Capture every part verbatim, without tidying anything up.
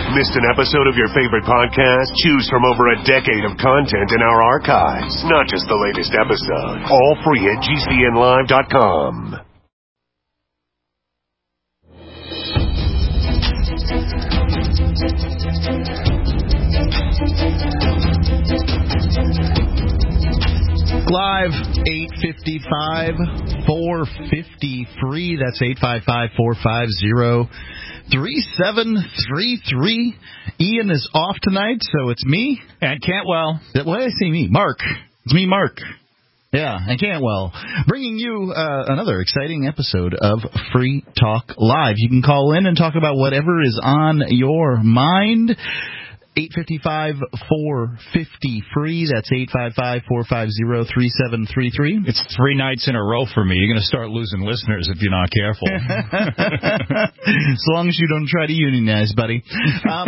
Missed an episode of your favorite podcast? Choose from over a decade of content in our archives, not just the latest episode. All free at G C N live dot com. Live, eight fifty-five, four fifty free. That's eight five five, four five zero, three seven three three. Ian is off tonight, so it's me. And Cantwell. Why did I say me? Mark. It's me, Mark. Yeah, and Cantwell. Bringing you uh, another exciting episode of Free Talk Live. You can call in and talk about whatever is on your mind. eight five five, four fifty free. That's eight five five, four five zero, three seven three three. It's three nights in a row for me. You're going to start losing listeners if you're not careful. As long as you don't try to unionize, buddy. Um,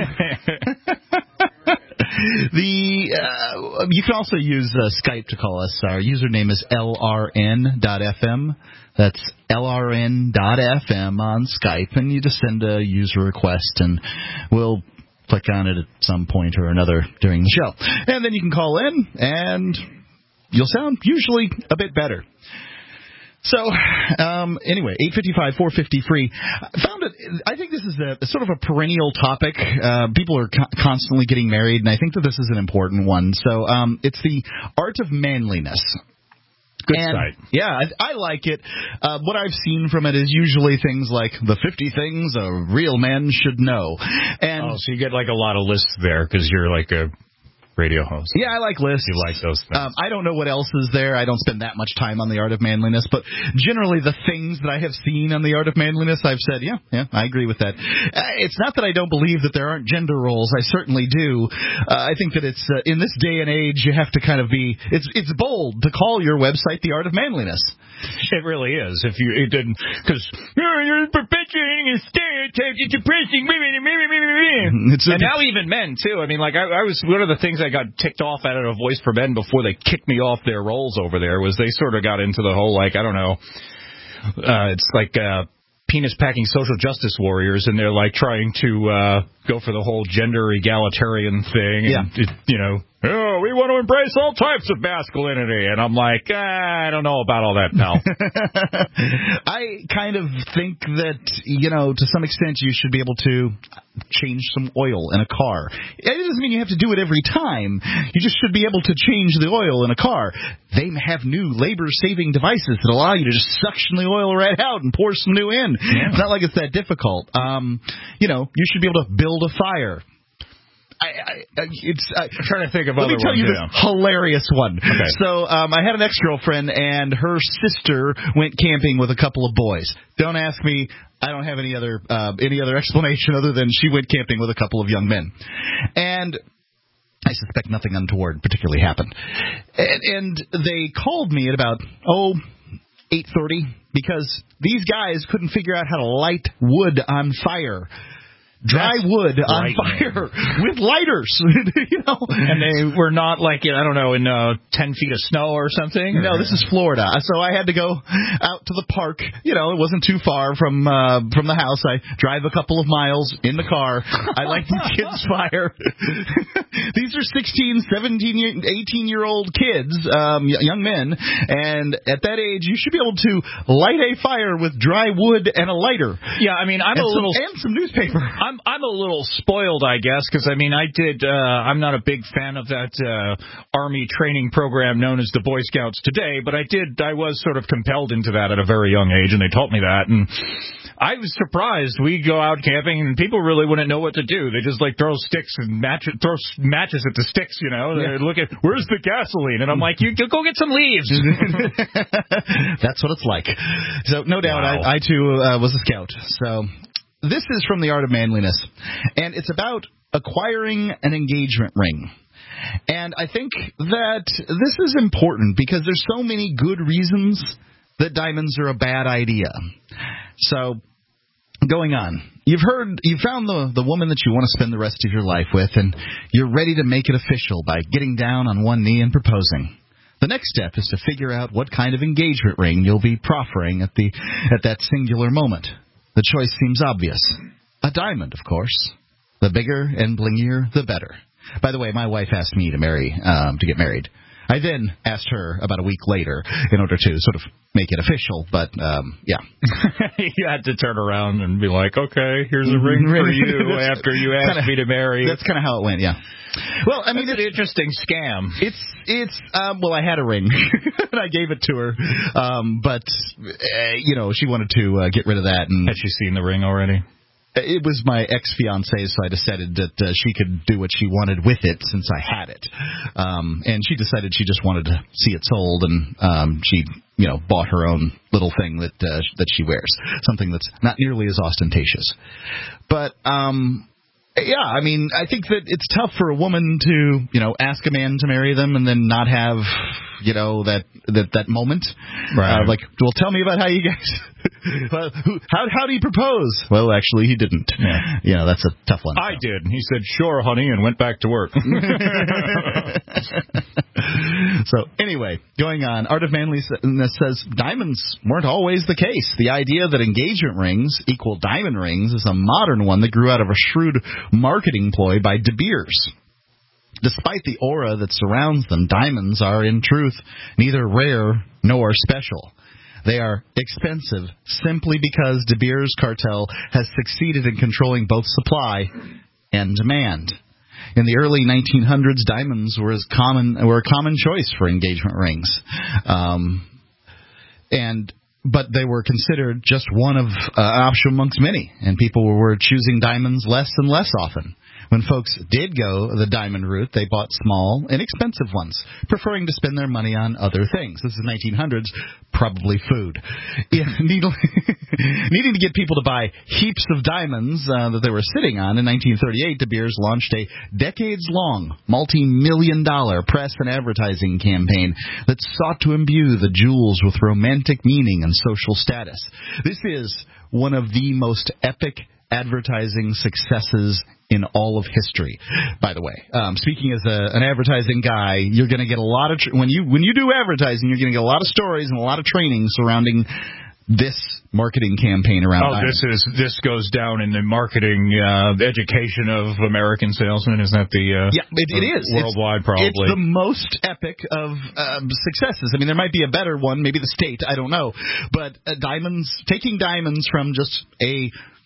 the uh, you can also use uh, Skype to call us. Our username is L R N dot F M. That's L R N dot F M on Skype, and you just send a user request, and we'll click on it at some point or another during the show. And then you can call in, and you'll sound usually a bit better. So, um, anyway, eight five five, four fifty free. I found it, I think this is a, a sort of a perennial topic. Uh, people are co- constantly getting married, and I think that this is an important one. So, um, it's the art of manliness. Good and, site. Yeah, I, I like it. Uh, what I've seen from it is usually things like the fifty things a real man should know. And oh, so you get like a lot of lists there because you're like a radio host. Yeah, I like lists. You like those things. Um, I don't know what else is there. I don't spend that much time on the art of manliness, but generally the things that I have seen on the art of manliness, I've said, yeah, yeah, I agree with that. Uh, it's not that I don't believe that there aren't gender roles. I certainly do. Uh, I think that it's uh, in this day and age, you have to kind of be. It's it's bold to call your website the art of manliness. It really is. If you it didn't, because oh, you're perpetuating a stereotype, you're depressing women, and now even men too. I mean, like I, I was one of the things I got ticked off at at A Voice for Men before they kicked me off their roles over there was they sort of got into the whole like I don't know, uh, it's like uh, penis packing social justice warriors, and they're like trying to uh, go for the whole gender egalitarian thing. Yeah, and it, you know. Oh, we want to embrace all types of masculinity. And I'm like, ah, I don't know about all that, pal. I kind of think that, you know, to some extent you should be able to change some oil in a car. It doesn't mean you have to do it every time. You just should be able to change the oil in a car. They have new labor-saving devices that allow you to just suction the oil right out and pour some new in. Yeah. It's not like it's that difficult. Um, you know, you should be able to build a fire. I, I, it's, I, I'm trying to think of let other me tell ones, you yeah. this hilarious one. Okay. So um, I had an ex-girlfriend, and her sister went camping with a couple of boys. Don't ask me. I don't have any other uh, any other explanation other than she went camping with a couple of young men. And I suspect nothing untoward particularly happened. And, and they called me at about, oh, eight thirty because these guys couldn't figure out how to light wood on fire. Dry That's wood on fire with lighters, you know. And they were not like, I don't know, in uh, ten feet of snow or something? No, this is Florida. So I had to go out to the park. You know, it wasn't too far from uh, from the house. I drive a couple of miles in the car. I light these kids' fire. These are sixteen, seventeen, eighteen-year-old kids, um, young men. And at that age, you should be able to light a fire with dry wood and a lighter. Yeah, I mean, I'm and a some, little... And some newspaper. I'm I'm a little spoiled, I guess, because, I mean, I did, uh, I'm not a big fan of that uh, Army training program known as the Boy Scouts today, but I did, I was sort of compelled into that at a very young age, and they taught me that, and I was surprised. We go out camping, and people really wouldn't know what to do. They just, like, throw sticks and match, throw matches at the sticks, you know. They look at, where's the gasoline? And I'm like, you go get some leaves. That's what it's like. So, no doubt, wow. I, I, too, uh, was a scout, so... This is from The Art of Manliness, and it's about acquiring an engagement ring. And I think that this is important because there's so many good reasons that diamonds are a bad idea. So, going on. You've heard, you've found the, the woman that you want to spend the rest of your life with, and you're ready to make it official by getting down on one knee and proposing. The next step is to figure out what kind of engagement ring you'll be proffering at the at that singular moment. The choice seems obvious. A diamond, of course. The bigger and blingier, the better. By the way, my wife asked me to marry, um, to get married. I then asked her about a week later in order to sort of make it official, but, um, yeah. You had to turn around and be like, okay, here's a ring for you after you asked kinda, me to marry. That's kind of how it went, yeah. Well, I mean, it's an interesting scam. It's, it's, um, well, I had a ring, and I gave it to her, um, but, uh, you know, she wanted to uh, get rid of that. And had she seen the ring already? It was my ex-fiancée, so I decided that uh, she could do what she wanted with it since I had it. Um, and she decided she just wanted to see it sold, and um, she, you know, bought her own little thing that uh, that she wears, something that's not nearly as ostentatious. But, um, yeah, I mean, I think that it's tough for a woman to, you know, ask a man to marry them and then not have, you know, that that, that moment. Right. Uh, like, well, tell me about how you guys... Well, who, how how did he propose? Well, actually, he didn't. Yeah, you know, that's a tough one. I did. He said, "Sure, honey," and went back to work. So, anyway, going on, Art of Manliness says diamonds weren't always the case. The idea that engagement rings equal diamond rings is a modern one that grew out of a shrewd marketing ploy by De Beers. Despite the aura that surrounds them, diamonds are, in truth, neither rare nor special. They are expensive simply because De Beers cartel has succeeded in controlling both supply and demand. In the early nineteen hundreds, diamonds were as common were a common choice for engagement rings, um, and but they were considered just one of uh, option amongst many, and people were choosing diamonds less and less often. When folks did go the diamond route, they bought small, inexpensive ones, preferring to spend their money on other things. This is nineteen hundreds, probably food. Yeah, needing, needing to get people to buy heaps of diamonds uh, that they were sitting on, in nineteen thirty-eight, De Beers launched a decades-long, multi-million dollar press and advertising campaign that sought to imbue the jewels with romantic meaning and social status. This is one of the most epic advertising successes in all of history, by the way. Um, speaking as a, an advertising guy, you're going to get a lot of tr- when you when you do advertising, you're going to get a lot of stories and a lot of training surrounding this marketing campaign around. Oh, diamonds. this is this goes down in the marketing uh, education of American salesmen. Isn't that the uh, yeah? It, it is worldwide, it's, probably. It's the most epic of um, successes. I mean, there might be a better one, maybe the state. I don't know, but uh, diamonds, taking diamonds from just a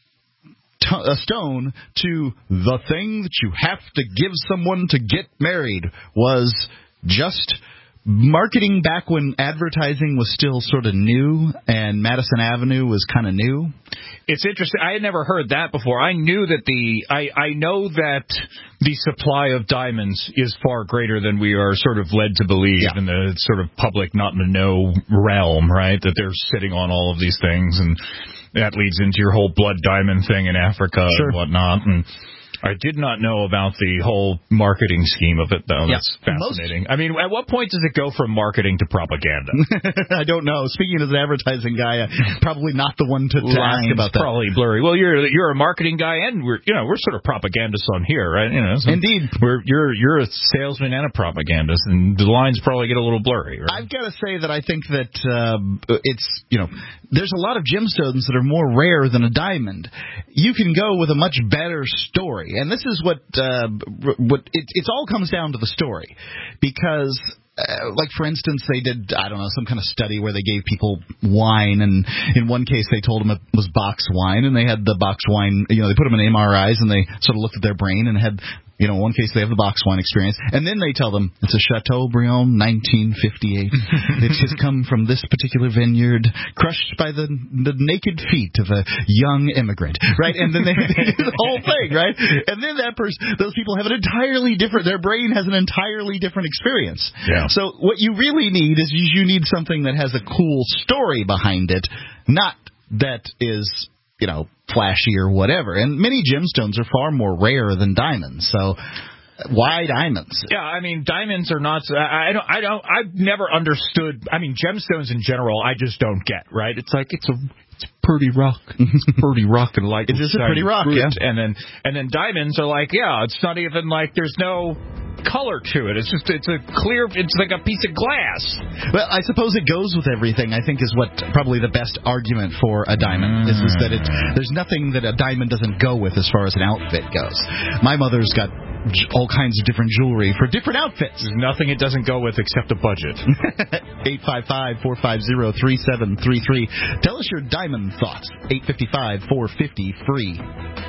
a stone to the thing that you have to give someone to get married was just marketing back when advertising was still sort of new and Madison Avenue was kind of new. It's interesting. I had never heard that before. I knew that the I, I know that the supply of diamonds is far greater than we are sort of led to believe yeah. in the sort of public not in the know realm, right? That they're sitting on all of these things, and that leads into your whole blood diamond thing in Africa sure. and whatnot. And I did not know about the whole marketing scheme of it, though. Yeah. That's fascinating. Most, I mean, at what point does it go from marketing to propaganda? I don't know. Speaking as an advertising guy, uh, probably not the one to, to ask about that. Probably blurry. Well, you're you're a marketing guy, and we're you know we're sort of propagandists on here, right? You know, so indeed. We're you're you're a salesman and a propagandist, and the lines probably get a little blurry. Right? I've got to say that I think that uh, it's you know there's a lot of gemstones that are more rare than a diamond. You can go with a much better story. And this is what uh, what it it all comes down to the story, because uh, like for instance they did I don't know some kind of study where they gave people wine, and in one case they told them it was box wine, and they had the box wine, you know, they put them in M R Is and they sort of looked at their brain and had, you know, in one case they have the box wine experience, and then they tell them it's a Chateaubriand nineteen fifty-eight. It has come from this particular vineyard, crushed by the the naked feet of a young immigrant, right? And then they, they do the whole thing, right? And then that person, those people have an entirely different, their brain has an entirely different experience. Yeah. So what you really need is you need something that has a cool story behind it, not that is, you know, flashy or whatever. And many gemstones are far more rare than diamonds. So why diamonds? Yeah, I mean, diamonds are not. I don't. I don't. I've never understood. I mean, gemstones in general, I just don't get. Right? It's like it's a. It's a pretty rock. It's a pretty rock and light. It's just a pretty rock, fruit. yeah. And then and then diamonds are like, yeah, it's not even like there's no. color to it. It's just it's a clear. It's like a piece of glass. Well, I suppose it goes with everything. I think is what probably the best argument for a diamond mm. is, is that it there's nothing that a diamond doesn't go with as far as an outfit goes. My mother's got all kinds of different jewelry for different outfits. There's nothing it doesn't go with except a budget. eight five five, four five zero, three seven three three. Tell us your diamond thoughts. eight five five, four five zero, free.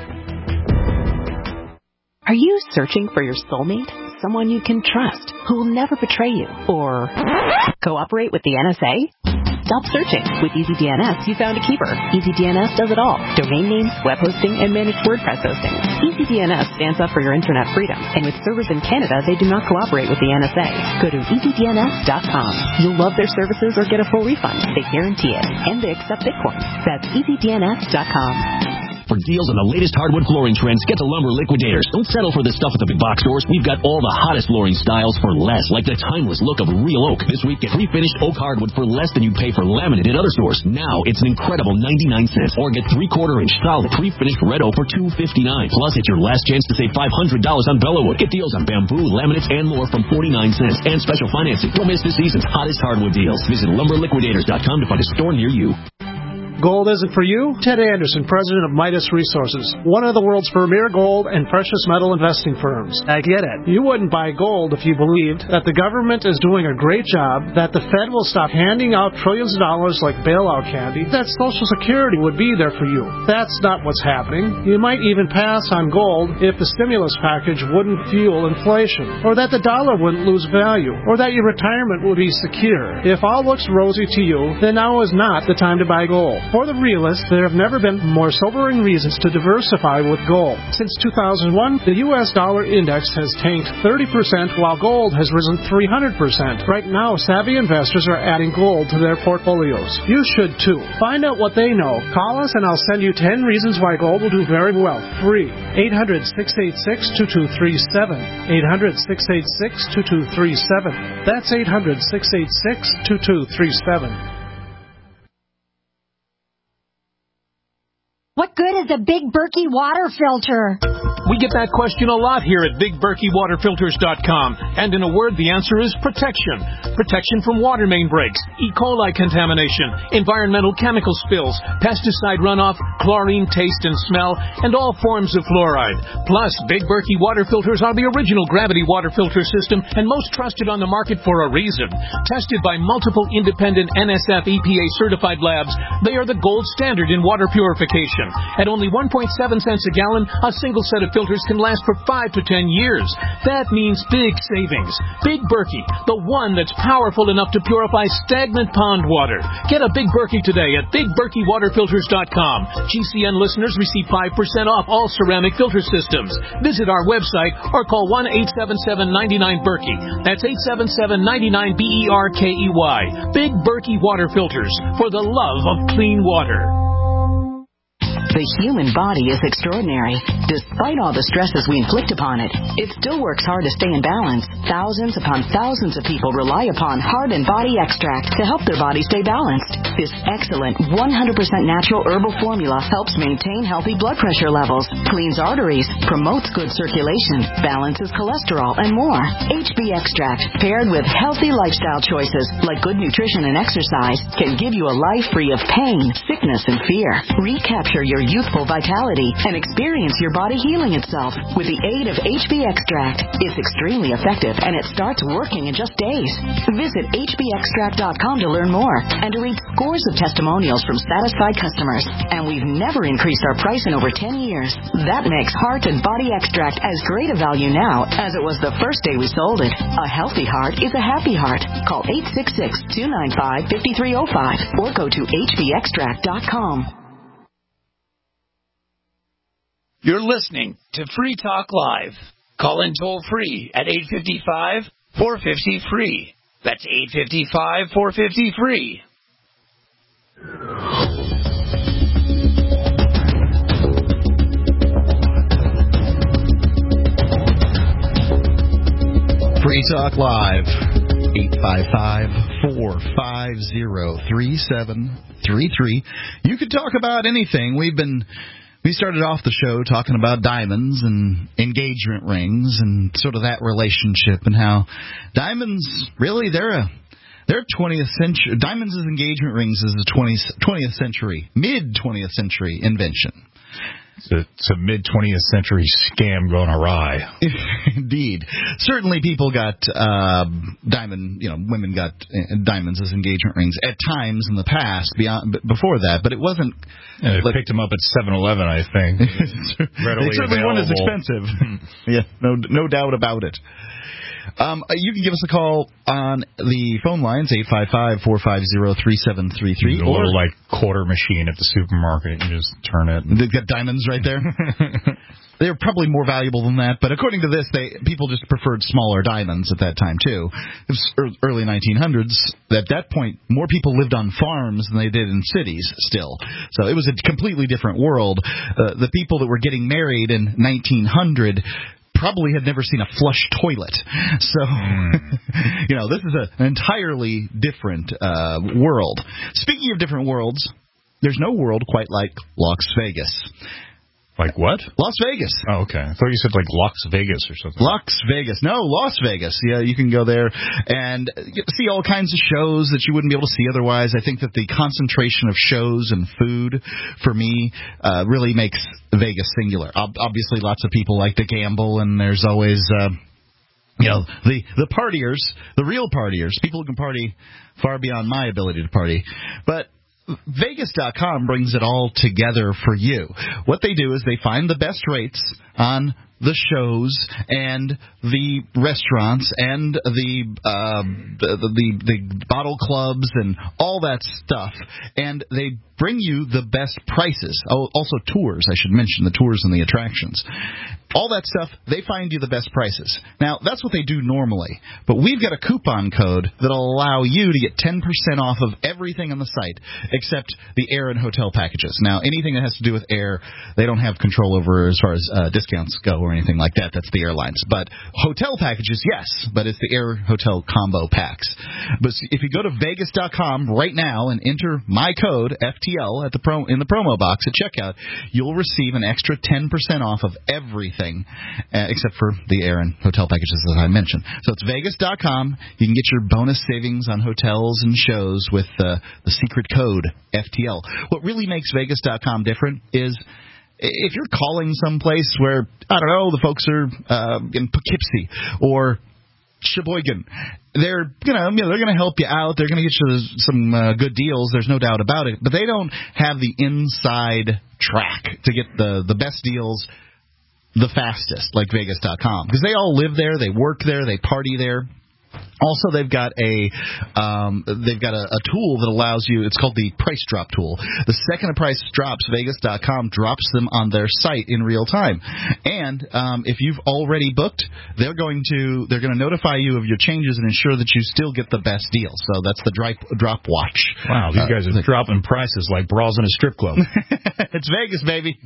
Are you searching for your soulmate? Someone you can trust, who will never betray you or cooperate with the N S A? Stop searching. With EasyDNS, you found a keeper. EasyDNS does it all. Domain names, web hosting, and managed WordPress hosting. EasyDNS stands up for your internet freedom. And with servers in Canada, they do not cooperate with the N S A. Go to easy D N S dot com. You'll love their services or get a full refund. They guarantee it. And they accept Bitcoin. That's easy D N S dot com. For deals on the latest hardwood flooring trends, get to Lumber Liquidators. Don't settle for the stuff at the big box stores. We've got all the hottest flooring styles for less, like the timeless look of real oak. This week, get pre-finished oak hardwood for less than you'd pay for laminate at other stores. Now, it's an incredible ninety-nine cents. Or get three-quarter inch solid pre-finished red oak for two fifty-nine. Plus, it's your last chance to save five hundred dollars on Bellawood. Get deals on bamboo, laminates, and more from forty-nine cents. And special financing. Don't miss this season's hottest hardwood deals. Visit lumber liquidators dot com to find a store near you. Gold isn't for you? Ted Anderson, president of Midas Resources, one of the world's premier gold and precious metal investing firms. I get it. You wouldn't buy gold if you believed that the government is doing a great job, that the Fed will stop handing out trillions of dollars like bailout candy, that Social Security would be there for you. That's not what's happening. You might even pass on gold if the stimulus package wouldn't fuel inflation, or that the dollar wouldn't lose value, or that your retirement would be secure. If all looks rosy to you, then now is not the time to buy gold. For the realists, there have never been more sobering reasons to diversify with gold. Since two thousand one, the U S dollar index has tanked thirty percent while gold has risen three hundred percent. Right now, savvy investors are adding gold to their portfolios. You should too. Find out what they know. Call us and I'll send you ten reasons why gold will do very well. Free. eight hundred, six eight six, two two three seven. eight hundred, six eight six, two two three seven. That's eight hundred, six eight six, two two three seven. What good is a Big Berkey water filter? We get that question a lot here at big berkey water filters dot com. And in a word, the answer is protection. Protection from water main breaks, E. coli contamination, environmental chemical spills, pesticide runoff, chlorine taste and smell, and all forms of fluoride. Plus, Big Berkey water filters are the original gravity water filter system and most trusted on the market for a reason. Tested by multiple independent N S F E P A certified labs, they are the gold standard in water purification. At only one point seven cents a gallon, a single set of filters can last for five to ten years. That means big savings. Big Berkey, the one that's powerful enough to purify stagnant pond water. Get a Big Berkey today at big berkey water filters dot com. G C N listeners receive five percent off all ceramic filter systems. Visit our website or call one eight seven seven, nine nine, Berkey. That's eight seven seven, nine nine, B E R K E Y. Big Berkey water filters, for the love of clean water. The human body is extraordinary. Despite all the stresses we inflict upon it, it still works hard to stay in balance. Thousands upon thousands of people rely upon Heart and Body Extract to help their body stay balanced. This excellent one hundred percent natural herbal formula helps maintain healthy blood pressure levels, cleans arteries, promotes good circulation, balances cholesterol, and more. H B Extract, paired with healthy lifestyle choices like good nutrition and exercise, can give you a life free of pain, sickness, and fear. Recapture your youthful vitality and experience your body healing itself with the aid of H B Extract. It's extremely effective and it starts working in just days. Visit H B extract dot com to learn more and to read scores of testimonials from satisfied customers. And we've never increased our price in over ten years. That makes Heart and Body Extract as great a value now as it was the first day we sold it. A healthy heart is a happy heart. Call eight six six, two nine five, five three zero five or go to H B extract dot com. You're listening to Free Talk Live. Call in toll free at eight five five, four five zero, free. That's eight five five, four five zero, free. Free Talk Live. eight five five, four five zero, three seven three three. You can talk about anything. We've been We started off the show talking about diamonds and engagement rings and sort of that relationship and how diamonds, really, they're a they're twentieth century. Diamonds as engagement rings is a twentieth century, mid-twentieth century invention. It's a, it's a mid-twentieth century scam going awry. Indeed. Certainly people got uh, diamond, you know, women got uh, diamonds as engagement rings at times in the past, beyond before that, but it wasn't... Yeah, they like, picked them up at seven eleven, I think. Readily they certainly available. weren't as expensive. Yeah, no, no doubt about it. Um, you can give us a call on the phone lines, eight five five, four five zero, three seven three three. A little, like, quarter machine at the supermarket. You just turn it. They've got diamonds right there. They're probably more valuable than that, but according to this, they people just preferred smaller diamonds at that time, too. It was early nineteen hundreds. At that point, more people lived on farms than they did in cities still. So it was a completely different world. Uh, the people that were getting married in nineteen hundred probably had never seen a flush toilet. So, mm. you know, this is a, an entirely different uh, world. Speaking of different worlds, there's no world quite like Las Vegas. Like what? Las Vegas. Oh, okay. I thought you said like Las Vegas or something. Las Vegas. No, Las Vegas. Yeah, you can go there and see all kinds of shows that you wouldn't be able to see otherwise. I think that the concentration of shows and food, for me, uh, really makes Vegas singular. Ob- obviously, lots of people like to gamble, and there's always... Uh, You know, the, the partiers, the real partiers, people who can party far beyond my ability to party. But Vegas dot com brings it all together for you. What they do is they find the best rates on the shows and the restaurants and the, uh, the, the the bottle clubs and all that stuff, and they bring you the best prices. Oh, also tours, I should mention, the tours and the attractions. All that stuff, they find you the best prices. Now, that's what they do normally, but we've got a coupon code that'll allow you to get ten percent off of everything on the site except the air and hotel packages. Now, anything that has to do with air, they don't have control over as far as uh, discounts go or anything like that. That's the airlines. But hotel packages, yes, but it's the air hotel combo packs. But if you go to Vegas dot com right now and enter my code, F T L, at the pro, in the promo box at checkout, you'll receive an extra ten percent off of everything, uh, except for the air and hotel packages that I mentioned. So it's Vegas dot com. You can get your bonus savings on hotels and shows with uh, the secret code, F T L. What really makes Vegas dot com different is if you're calling someplace where, I don't know, the folks are uh, in Poughkeepsie or Sheboygan, they're gonna, you know, they're gonna help you out. They're gonna get you some uh, good deals. There's no doubt about it. But they don't have the inside track to get the the best deals the fastest, like Vegas dot com, because they all live there, they work there, they party there. Also, they've got a um, they've got a, a tool that allows you. It's called the Price Drop tool. The second a price drops, Vegas dot com drops them on their site in real time. And um, if you've already booked, they're going to they're going to notify you of your changes and ensure that you still get the best deal. So that's the drop drop watch. Wow, these guys are uh, dropping prices like bras in a strip club. It's Vegas, baby.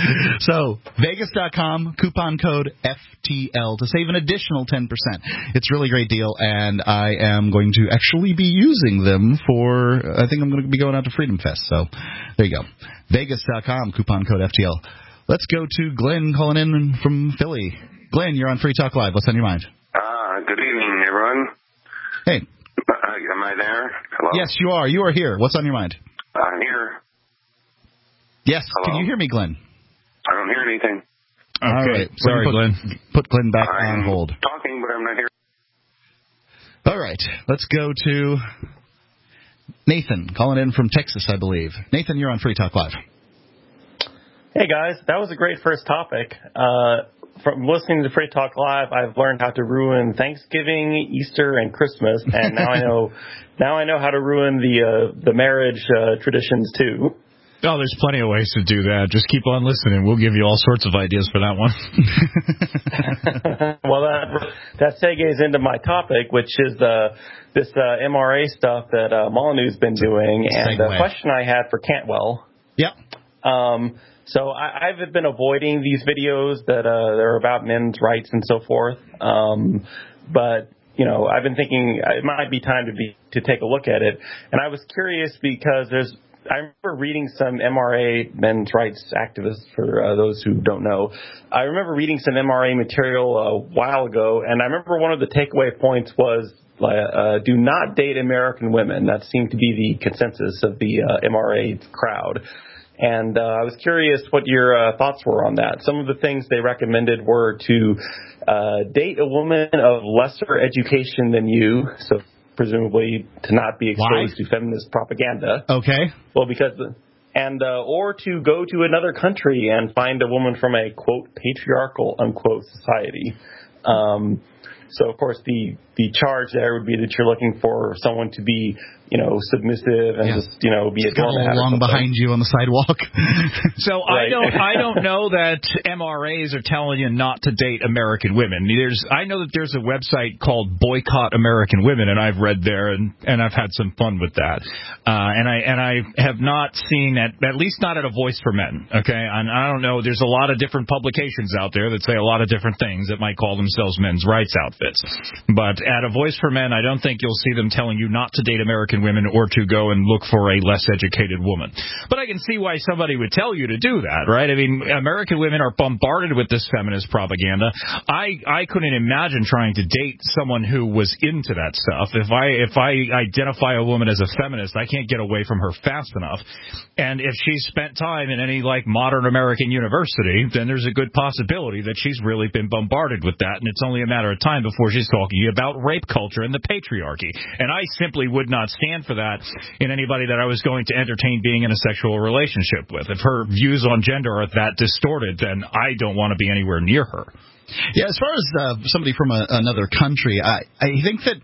So, Vegas dot com, coupon code F T L to save an additional ten percent. It's a really great deal, and I am going to actually be using them for, I think I'm going to be going out to Freedom Fest. So, there you go. Vegas dot com, coupon code F T L. Let's go to Glenn calling in from Philly. Glenn, you're on Free Talk Live. What's on your mind? Uh, good evening, everyone. Hey. Uh, am I there? Hello? Yes, you are. You are here. What's on your mind? I'm here. Yes. Hello? Can you hear me, Glenn? I don't hear anything. Okay. All right. Sorry, put, Glenn. Put Glenn back I'm on hold. Talking, but I'm not here. All right. Let's go to Nathan, calling in from Texas, I believe. Nathan, you're on Free Talk Live. Hey, guys. That was a great first topic. Uh, from listening to Free Talk Live, I've learned how to ruin Thanksgiving, Easter, and Christmas, and now I know now I know how to ruin the uh, the marriage uh, traditions too. Oh, there's plenty of ways to do that. Just keep on listening. We'll give you all sorts of ideas for that one. Well, that that segues into my topic, which is the this uh, M R A stuff that uh, Molyneux's been doing. And the question I had for Cantwell. Yep. Um, so I, I've been avoiding these videos that uh, they're about men's rights and so forth. Um, but you know, I've been thinking it might be time to be to take a look at it. And I was curious because there's I remember reading some M R A, men's rights activists, for uh, those who don't know. I remember reading some M R A material a while ago, and I remember one of the takeaway points was, uh, do not date American women. That seemed to be the consensus of the uh, M R A crowd. And uh, I was curious what your uh, thoughts were on that. Some of the things they recommended were to uh, date a woman of lesser education than you, so presumably to not be exposed Why? to feminist propaganda. Okay. Well, because, and uh, or to go to another country and find a woman from a, quote, patriarchal, unquote, society. Um, so, of course, the, the charge there would be that you're looking for someone to be, you know, submissive and yeah. just, you know, be a doormat along behind you on the sidewalk. So right. I don't, I don't know that M R As are telling you not to date American women. There's, I know that there's a website called Boycott American Women, and I've read there, and, and I've had some fun with that. Uh, and I, and I have not seen at, at least not at a Voice for Men. Okay, and I don't know. There's a lot of different publications out there that say a lot of different things that might call themselves men's rights outfits. But at a Voice for Men, I don't think you'll see them telling you not to date American women or to go and look for a less educated woman. But I can see why somebody would tell you to do that, right? I mean, American women are bombarded with this feminist propaganda. I I couldn't imagine trying to date someone who was into that stuff. If I if I identify a woman as a feminist, I can't get away from her fast enough. And if she's spent time in any like modern American university, then there's a good possibility that she's really been bombarded with that, and it's only a matter of time before she's talking about rape culture and the patriarchy. And I simply would not stand for that in anybody that I was going to entertain being in a sexual relationship with. If her views on gender are that distorted, then I don't want to be anywhere near her. Yeah, as far as uh, somebody from a, another country, I, I think that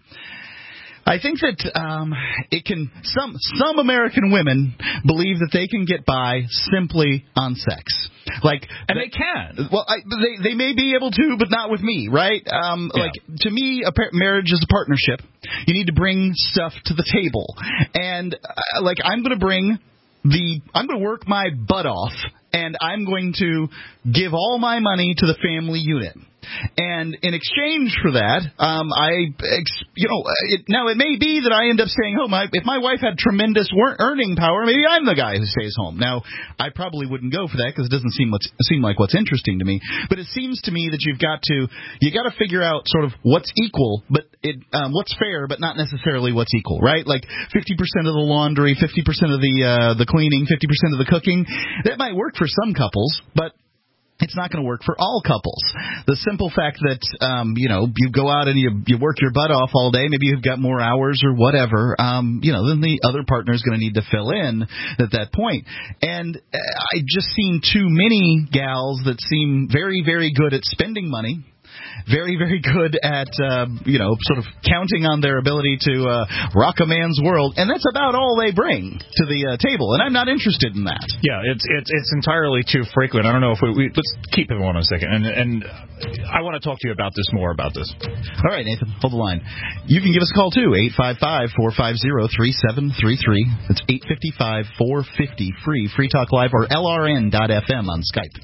I think that um, it can. Some some American women believe that they can get by simply on sex. Like, and they can. Well, I, they they may be able to, but not with me, right? Um, yeah. Like, to me, a par- marriage is a partnership. You need to bring stuff to the table, and uh, like I'm going to bring the I'm going to work my butt off, and I'm going to give all my money to the family unit. And in exchange for that, um, I, you know, it, now it may be that I end up staying home. I, if my wife had tremendous earning power, maybe I'm the guy who stays home. Now, I probably wouldn't go for that because it doesn't seem what's, seem like what's interesting to me. But it seems to me that you've got to you got to figure out sort of what's equal, but it, um, what's fair, but not necessarily what's equal, right? Like fifty percent of the laundry, fifty percent of the uh, the cleaning, fifty percent of the cooking. That might work for some couples, but it's not going to work for all couples. The simple fact that, um, you know, you go out and you you work your butt off all day, maybe you've got more hours or whatever, um, you know, then the other partner is going to need to fill in at that point. And I've just seen too many gals that seem very, very good at spending money, very, very good at, uh, you know, sort of counting on their ability to uh, rock a man's world, and that's about all they bring to the uh, table, and I'm not interested in that. Yeah, it's it's it's entirely too frequent. I don't know if we, we let's keep it on a second, and and I want to talk to you about this more about this. All right, Nathan, hold the line. You can give us a call too, eight five five, four five zero, three seven three three. That's eight five five, four five zero, free, Free Talk Live, or L R N dot F M on Skype.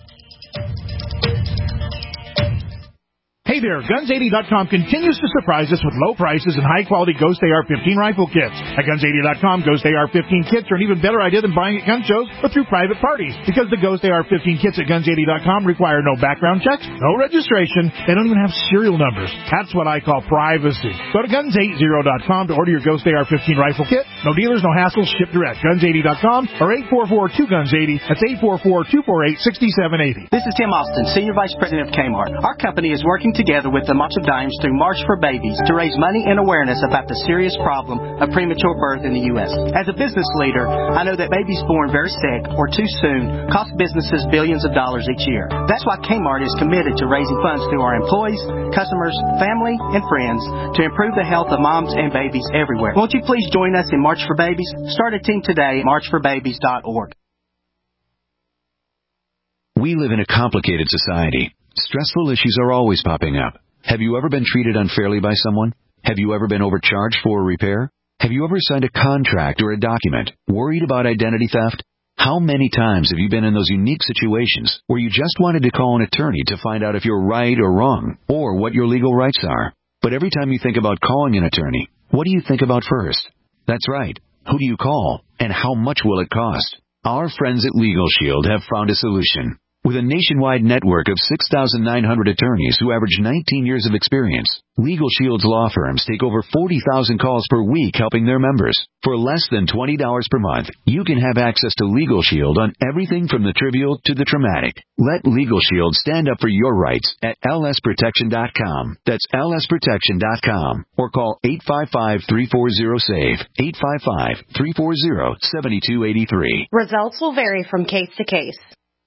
Hey there, Guns eighty dot com continues to surprise us with low prices and high-quality Ghost A R fifteen rifle kits. At Guns eighty dot com, Ghost A R fifteen kits are an even better idea than buying at gun shows or through private parties, because the Ghost A R fifteen kits at Guns eighty dot com require no background checks, no registration, they don't even have serial numbers. That's what I call privacy. Go to Guns eighty dot com to order your Ghost A R fifteen rifle kit. No dealers, no hassles, ship direct. Guns eighty dot com or eight four four two guns eighty. That's eight four four, two four eight, six seven eight zero. This is Tim Austin, Senior Vice President of Kmart. Our company is working together with the Matcha Dimes through March for Babies to raise money and awareness about the serious problem of premature birth in the U S. As a business leader, I know that babies born very sick or too soon cost businesses billions of dollars each year. That's why Kmart is committed to raising funds through our employees, customers, family, and friends to improve the health of moms and babies everywhere. Won't you please join us in March for Babies? Start a team today at march for babies dot org. We live in a complicated society. Stressful issues are always popping up. Have you ever been treated unfairly by someone? Have you ever been overcharged for a repair? Have you ever signed a contract or a document worried about identity theft? How many times have you been in those unique situations where you just wanted to call an attorney to find out if you're right or wrong, or what your legal rights are? But every time you think about calling an attorney, what do you think about first? That's right, Who do you call? And how much will it cost? Our friends at Legal Shield have found a solution. With a nationwide network of six thousand nine hundred attorneys who average nineteen years of experience, Legal Shield's law firms take over forty thousand calls per week helping their members. For less than twenty dollars per month, you can have access to Legal Shield on everything from the trivial to the traumatic. Let Legal Shield stand up for your rights at L S protection dot com. That's L S protection dot com. Or call eight five five, three four zero, S A V E, eight five five, three four zero, seven two eight three. Results will vary from case to case.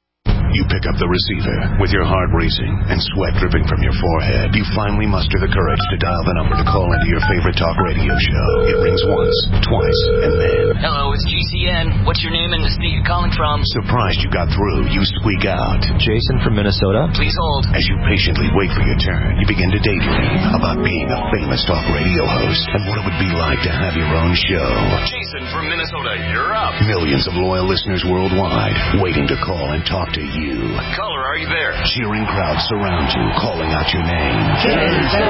You pick up the receiver with your heart racing and sweat dripping from your forehead. You finally muster the courage to dial the number to call into your favorite talk radio show. It rings once, twice, and then... Hello, it's G C N. What's your name and the state you're calling from? Surprised you got through, you squeak out. Jason from Minnesota. Please hold. As you patiently wait for your turn, you begin to daydream about being a famous talk radio host and what it would be like to have your own show. Jason from Minnesota, you're up. Millions of loyal listeners worldwide waiting to call and talk to you. Caller, are you there? Cheering crowds surround you, calling out your name. Jason!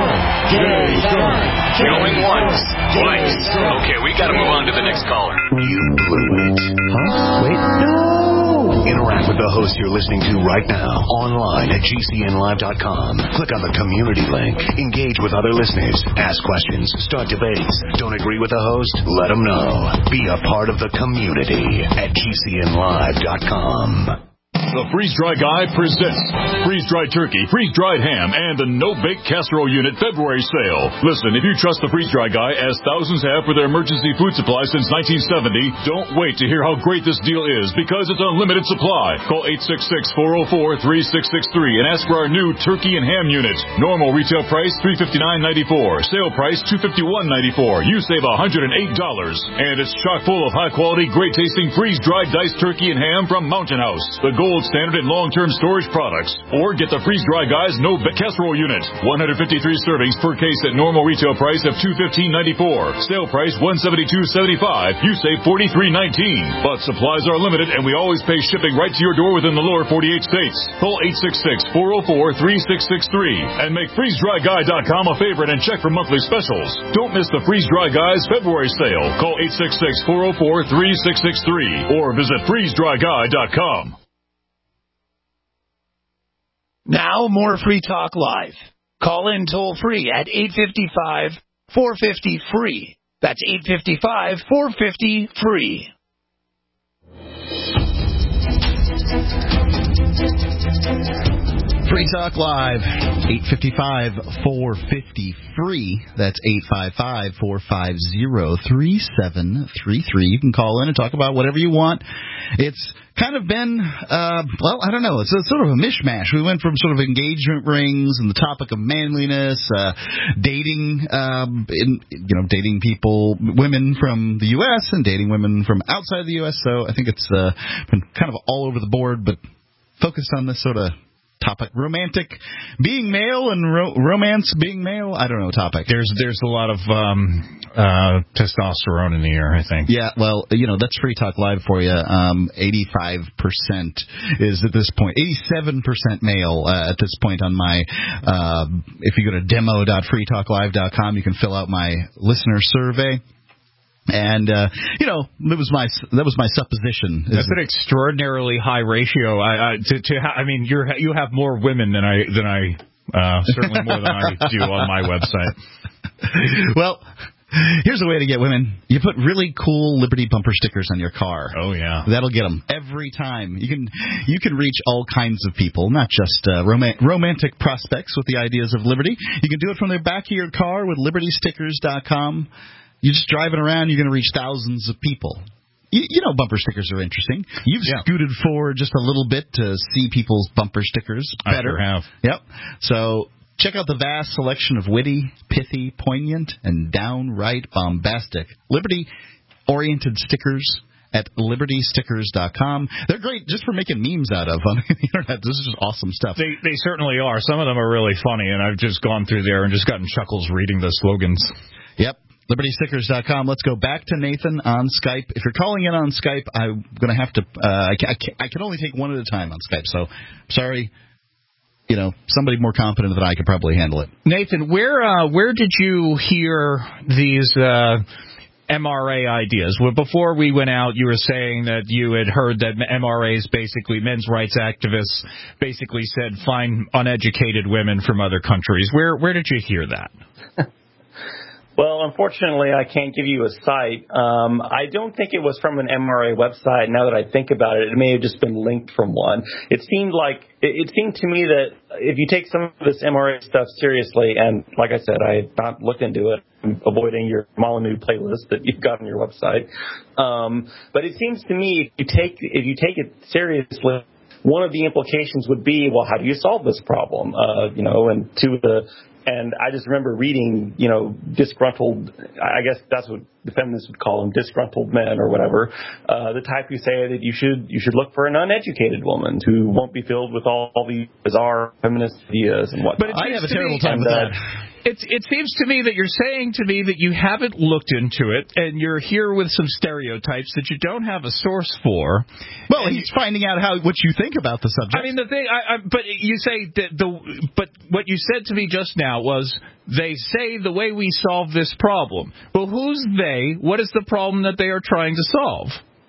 Jason! Going once, twice. Okay, we gotta move on to the next caller. You blew it. Huh? Wait. No! Interact with the host you're listening to right now, online at G C N live dot com. Click on the community link. Engage with other listeners. Ask questions. Start debates. Don't agree with the host? Let them know. Be a part of the community at G C N live dot com. The Freeze Dry Guy presents freeze-dried turkey, freeze-dried ham, and the no-bake casserole unit February sale. Listen, if you trust the Freeze Dry Guy, as thousands have for their emergency food supply since nineteen seventy, don't wait to hear how great this deal is, because it's unlimited supply. Call eight six six, four oh four, three six six three and ask for our new turkey and ham unit. Normal retail price three hundred fifty-nine dollars and ninety-four cents. Sale price two hundred fifty-one dollars and ninety-four cents. You save one hundred eight dollars. And it's chock full of high-quality, great-tasting freeze-dried diced turkey and ham from Mountain House, the gold standard in long-term storage products. Or get the Freeze Dry Guy's No Bake Casserole Unit. one hundred fifty-three servings per case at normal retail price of two hundred fifteen dollars and ninety-four cents. Sale price one hundred seventy-two dollars and seventy-five cents. You save forty-three dollars and nineteen cents. But supplies are limited, and we always pay shipping right to your door within the lower forty-eight states. Call eight six six, four oh four, three six six three and make freeze dry guy dot com a favorite and check for monthly specials. Don't miss the Freeze Dry Guy's February sale. Call eight six six, four oh four, three six six three or visit freeze dry guy dot com. Now, more Free Talk Live. Call in toll free at eight five five, four five zero, free. That's eight five five, four five zero, free. Free Talk Live, eight five five, four five zero, free. That's eight five five, four five zero, three seven three three. You can call in and talk about whatever you want. It's kind of been, uh, well, I don't know, it's a sort of a mishmash. We went from sort of engagement rings and the topic of manliness, uh, dating, um, in, you know, dating people, women from the U S and dating women from outside the U S. So I think it's uh, been kind of all over the board, but focused on this sort of topic, romantic being male and ro- romance being male. I don't know topic. There's there's a lot of um, uh, testosterone in the air, I think. Yeah, well, you know, that's Free Talk Live for you. Um, eighty-five percent is at this point, eighty-seven percent male uh, at this point on my. Uh, if you go to demo dot free talk live dot com, you can fill out my listener survey. And uh, you know, that was my that was my supposition. That's an extraordinarily high ratio. I, I to, to ha- I mean, you're you have more women than I than I uh, certainly more than I do on my website. Well, here's a way to get women. You put really cool Liberty bumper stickers on your car. Oh yeah, that'll get them every time. You can you can reach all kinds of people, not just uh, rom- romantic prospects with the ideas of liberty. You can do it from the back of your car with liberty stickers dot com. You're just driving around, you're going to reach thousands of people. You, you know bumper stickers are interesting. You've yeah. scooted forward just a little bit to see people's bumper stickers better. I sure have. Yep. So check out the vast selection of witty, pithy, poignant, and downright bombastic Liberty-oriented stickers at liberty stickers dot com. They're great just for making memes out of on the internet. This is just awesome stuff. They they certainly are. Some of them are really funny, and I've just gone through there and just gotten chuckles reading the slogans. Yep. liberty stickers dot com. Let's go back to Nathan on Skype. If you're calling in on Skype, I'm going to have to uh, I, can, I, can, I can only take one at a time on Skype, so sorry. You know, somebody more competent than I could probably handle it. Nathan, where uh, where did you hear these uh, M R A ideas. Well, before we went out, you were saying that you had heard that M R As, basically men's rights activists, basically said find uneducated women from other countries. Where where did you hear that? Well, unfortunately, I can't give you a site. Um, I don't think it was from an M R A website. Now that I think about it, it may have just been linked from one. It seemed like it, it seemed to me that if you take some of this M R A stuff seriously, and like I said, I have not looked into it, I'm avoiding your Molyneux playlist that you've got on your website. Um, but it seems to me if you take if you take it seriously, one of the implications would be, well, how do you solve this problem? Uh, you know, and to the And I just remember reading, you know, disgruntled, I guess that's what the feminists would call them, disgruntled men or whatever, uh, the type who say that you should you should look for an uneducated woman who won't be filled with all, all these bizarre feminist ideas and whatnot. But I have a terrible time with that. It, it seems to me that you're saying to me that you haven't looked into it, and you're here with some stereotypes that you don't have a source for. Well, he's finding out how what you think about the subject. I mean, the thing, I, I, but you say that the, but what you said to me just now was they say the way we solve this problem. Well, who's they? What is the problem that they are trying to solve?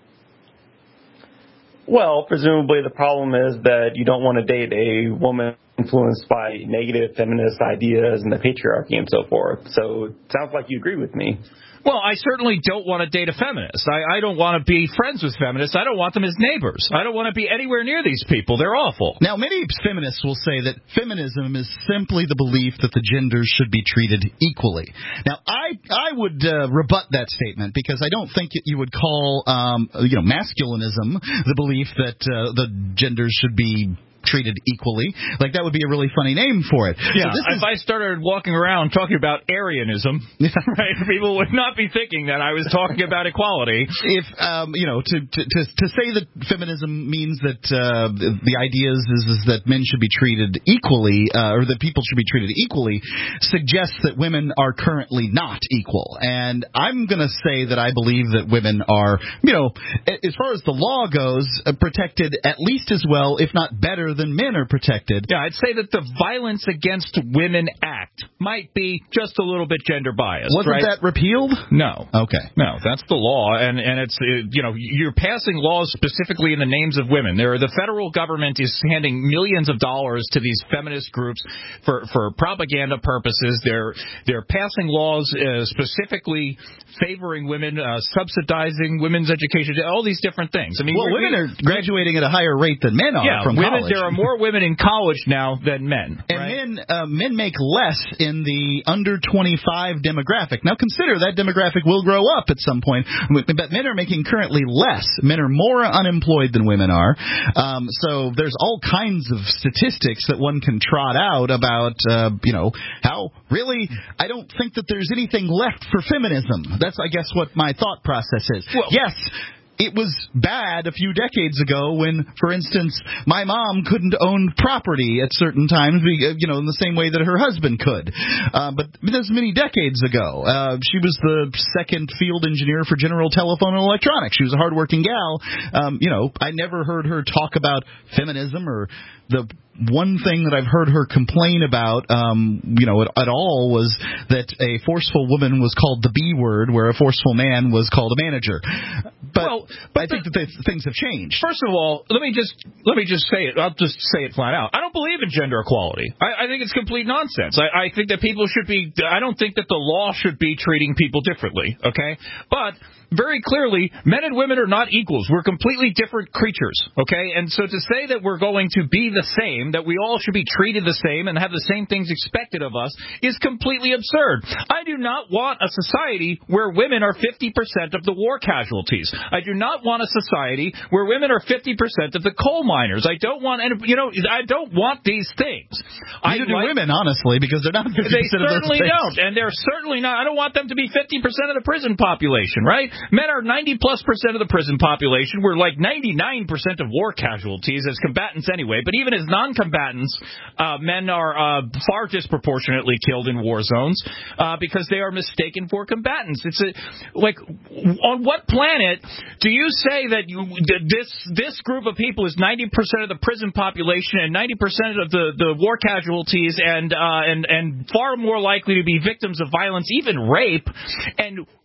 Well, presumably the problem is that you don't want to date a woman influenced by negative feminist ideas and the patriarchy and so forth. So it sounds like you agree with me. Well, I certainly don't want to date a feminist. I, I don't want to be friends with feminists. I don't want them as neighbors. I don't want to be anywhere near these people. They're awful. Now, many feminists will say that feminism is simply the belief that the genders should be treated equally. Now, I I would uh, rebut that statement because I don't think you would call um, you know masculinism the belief that uh, the genders should be treated equally. Like, that would be a really funny name for it. Yeah, so this if is, I started walking around talking about Aryanism, right, people would not be thinking that I was talking about equality. If, um, you know, to, to, to, to say that feminism means that uh, the idea is, is, is that men should be treated equally, uh, or that people should be treated equally, suggests that women are currently not equal. And I'm going to say that I believe that women are, you know, as far as the law goes, uh, protected at least as well, if not better, than men are protected. Yeah, I'd say that the Violence Against Women Act might be just a little bit gender biased. Wasn't right? that repealed? No. Okay. No, that's the law, and and it's uh, you know you're passing laws specifically in the names of women. There, the federal government is handing millions of dollars to these feminist groups for for propaganda purposes. They're they're passing laws uh, specifically favoring women, uh, subsidizing women's education, all these different things. I mean, well, women are graduating at a higher rate than men are yeah, from women, college. There are more women in college now than men. And right? men uh, men make less in the under twenty-five demographic. Now, consider that demographic will grow up at some point, but men are making currently less. Men are more unemployed than women are. Um, so there's all kinds of statistics that one can trot out about, uh, you know, how really I don't think that there's anything left for feminism. That's, I guess, what my thought process is. Well, yes. It was bad a few decades ago when, for instance, my mom couldn't own property at certain times, you know, in the same way that her husband could. Uh, but this was many decades ago. Uh, she was the second field engineer for General Telephone and Electronics. She was a hardworking gal. Um, you know, I never heard her talk about feminism or the one thing that I've heard her complain about, um, you know, at, at all was that a forceful woman was called the B word, where a forceful man was called a manager. But, well, but I think that they, things have changed. First of all, let me just let me just say it. I'll just say it flat out. I don't believe in gender equality. I, I think it's complete nonsense. I, I think that people should be. I don't think that the law should be treating people differently. Okay, but very clearly, men and women are not equals. We're completely different creatures, okay? And so to say that we're going to be the same, that we all should be treated the same and have the same things expected of us is completely absurd. I do not want a society where women are fifty percent of the war casualties. I do not want a society where women are fifty percent of the coal miners. I don't want, you know, I don't want these things. Neither do women, honestly, because they're not fifty percent of those things. They certainly don't, and they're certainly not. I don't want them to be fifty percent of the prison population, right? Men are ninety plus percent of the prison population. We're like ninety-nine percent of war casualties as combatants anyway. But even as non-combatants, uh, men are uh, far disproportionately killed in war zones uh, because they are mistaken for combatants. It's a, like, on what planet do you say that you, this this group of people is ninety percent of the prison population and ninety percent of the, the war casualties and uh, and and far more likely to be victims of violence, even rape, and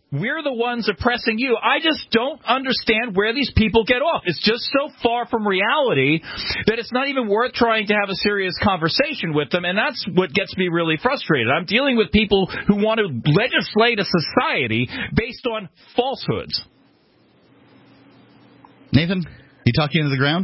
we're the ones oppressing you. I just don't understand where these people get off. It's just so far from reality that it's not even worth trying to have a serious conversation with them, and that's what gets me really frustrated. I'm dealing with people who want to legislate a society based on falsehoods. Nathan, you talking into the ground?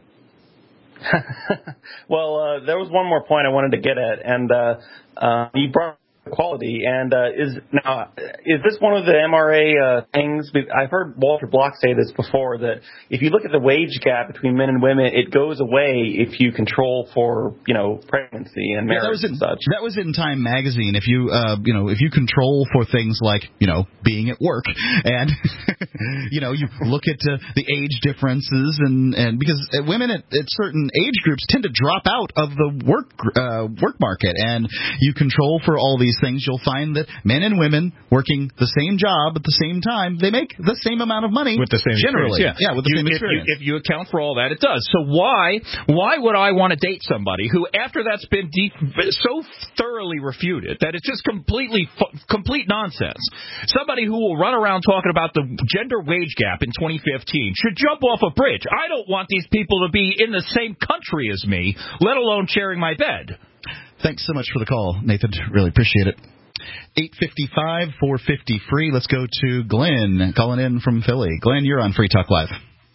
Well, uh, there was one more point I wanted to get at, and uh, uh, you brought equality, and uh, is now is this one of the M R A uh, things? I've heard Walter Block say this before, that if you look at the wage gap between men and women, it goes away if you control for, you know, pregnancy and marriage yeah, that was in, and such. That was in Time magazine. If you uh, you know if you control for things like, you know, being at work, and you know you look at uh, the age differences, and and because women at, at certain age groups tend to drop out of the work uh, work market, and you control for all these things, you'll find that men and women working the same job at the same time, they make the same amount of money with the same generally. Yeah. yeah, with the you, same if experience. You, if you account for all that, it does. So why why would I want to date somebody who, after that's been deep, so thoroughly refuted that it's just completely complete nonsense? Somebody who will run around talking about the gender wage gap in twenty fifteen should jump off a bridge. I don't want these people to be in the same country as me, let alone sharing my bed. Thanks so much for the call, Nathan. Really appreciate it. eight five five, four five zero, free. Let's go to Glenn, calling in from Philly. Glenn, you're on Free Talk Live.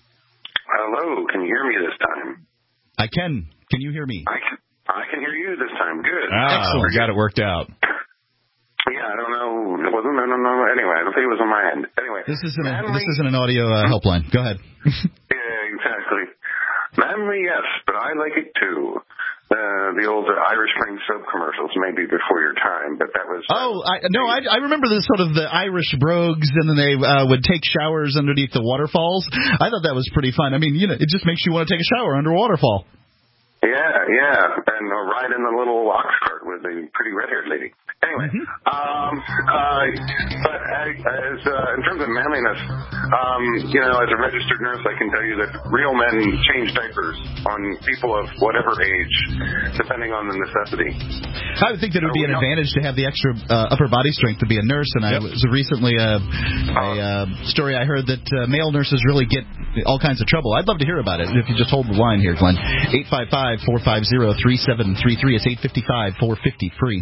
Hello. Can you hear me this time? I can. Can you hear me? I can, I can hear you this time. Good. Ah, Excellent. We got it worked out. Yeah, I don't know. It wasn't. No, no, no. Anyway, I don't think it was on my end. Anyway. This isn't a, manly, this isn't an audio uh, helpline. Go ahead. Yeah, exactly. Manly, yes, but I like it too. Uh, the old uh, Irish Spring soap commercials, maybe before your time, but that was... Uh, oh, I, no, I, I remember the sort of the Irish brogues, and then they uh, would take showers underneath the waterfalls. I thought that was pretty fun. I mean, you know, it just makes you want to take a shower under a waterfall. Yeah, yeah, and uh, ride in the little ox cart with the pretty red-haired lady. Anyway, mm-hmm. um, uh, but as uh, in terms of manliness, um, you know, as a registered nurse, I can tell you that real men change diapers on people of whatever age, depending on the necessity. I would think that it would be an advantage to have the extra uh, upper body strength to be a nurse, and yep. I was recently uh, a uh, story I heard that uh, male nurses really get all kinds of trouble. I'd love to hear about it if you just hold the line here, Glenn. eight five five, four five zero, three seven three three. It's eight five five, four five zero, free.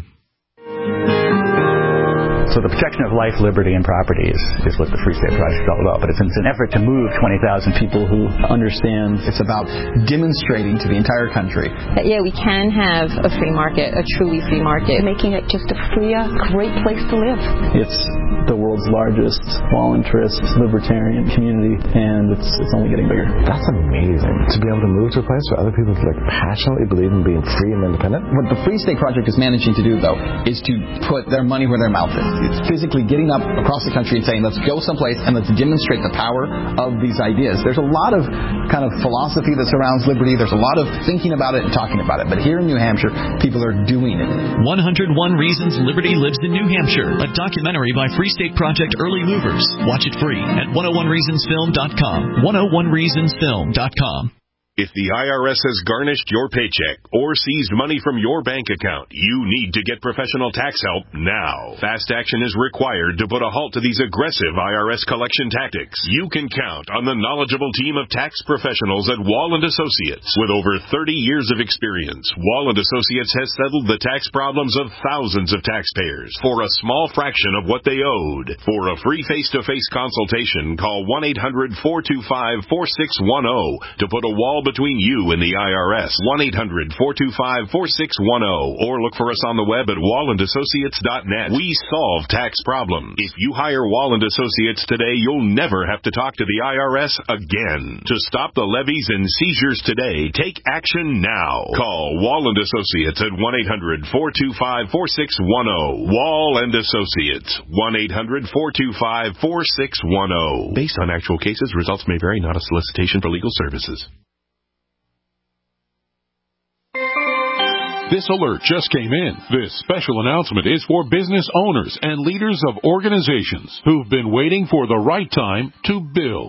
So the protection of life, liberty, and property is, is what the Free State Project is all about. But it's, it's an effort to move twenty thousand people who understand. It's about demonstrating to the entire country that, yeah, we can have a free market, a truly free market. Making it just a free, great place to live. It's the world's largest voluntarist libertarian community, and it's it's only getting bigger. That's amazing. To be able to move to a place where other people like passionately believe in being free and independent. What the Free State Project is managing to do, though, is to put their money where their mouth is. It's physically getting up across the country and saying, let's go someplace and let's demonstrate the power of these ideas. There's a lot of kind of philosophy that surrounds liberty. There's a lot of thinking about it and talking about it. But here in New Hampshire, people are doing it. one hundred one Reasons Liberty Lives in New Hampshire, a documentary by Free State Project Early Movers. Watch it free at one oh one reasons film dot com. one oh one reasons film dot com. If the I R S has garnished your paycheck or seized money from your bank account, you need to get professional tax help now. Fast action is required to put a halt to these aggressive I R S collection tactics. You can count on the knowledgeable team of tax professionals at Wall and Associates. With over thirty years of experience, Wall and Associates has settled the tax problems of thousands of taxpayers for a small fraction of what they owed. For a free face-to-face consultation, call one eight hundred, four two five, four six one zero to put a wall between you and the I R S. one eight hundred, four two five, four six one zero, or look for us on the web at wall and associates dot net. We solve tax problems. If you hire Wall and Associates today, you'll never have to talk to the I R S again. To stop the levies and seizures today, take action now. Call Wall and Associates at one eight hundred, four two five, four six one zero. Wall and Associates, one eight hundred, four two five, four six one zero. Based on actual cases, results may vary, not a solicitation for legal services. This alert just came in. This special announcement is for business owners and leaders of organizations who've been waiting for the right time to build.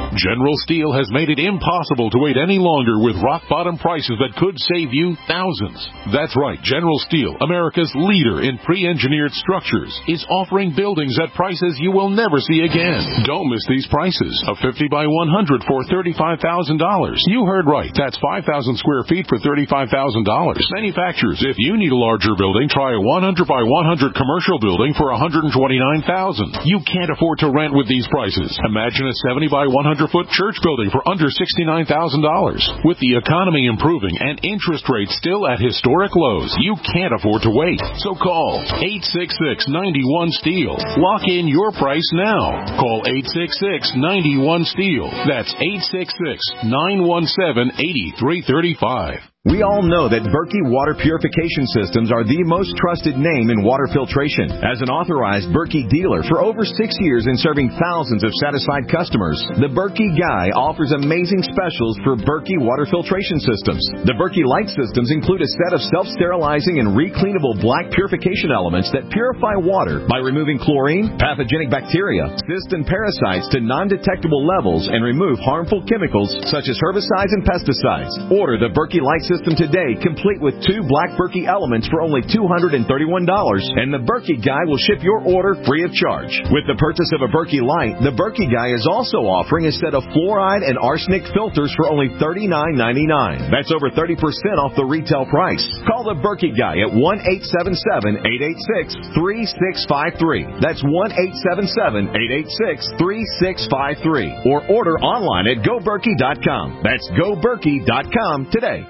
General Steel has made it impossible to wait any longer with rock-bottom prices that could save you thousands. That's right, General Steel, America's leader in pre-engineered structures, is offering buildings at prices you will never see again. Don't miss these prices. A fifty by one hundred for thirty-five thousand dollars. You heard right. That's five thousand square feet for thirty-five thousand dollars. Manufacturers, if you need a larger building, try a one hundred by one hundred commercial building for one hundred twenty-nine thousand dollars. You can't afford to rent with these prices. Imagine a seventy by one hundred foot church building for under sixty-nine thousand dollars. With the economy improving and interest rates still at historic lows, you can't afford to wait. So call eight six six, nine one, STEEL. Lock in your price now. Call eight six six, nine one, STEEL. That's eight six six, nine one seven, eight three three five. We all know that Berkey Water Purification Systems are the most trusted name in water filtration. As an authorized Berkey dealer for over six years and serving thousands of satisfied customers, the Berkey Guy offers amazing specials for Berkey Water Filtration Systems. The Berkey Light Systems include a set of self-sterilizing and recleanable black purification elements that purify water by removing chlorine, pathogenic bacteria, cysts, and parasites to non-detectable levels and remove harmful chemicals such as herbicides and pesticides. Order the Berkey Light System today, complete with two black Berkey elements for only two hundred thirty-one dollars, and the Berkey Guy will ship your order free of charge. With the purchase of a Berkey Light, the Berkey Guy is also offering a set of fluoride and arsenic filters for only thirty-nine ninety-nine. That's over thirty percent off the retail price. Call the Berkey Guy at one eight seven seven, eight eight six, three six five three. That's one eight seven seven, eight eight six, three six five three. Or order online at go berkey dot com. That's go berkey dot com today.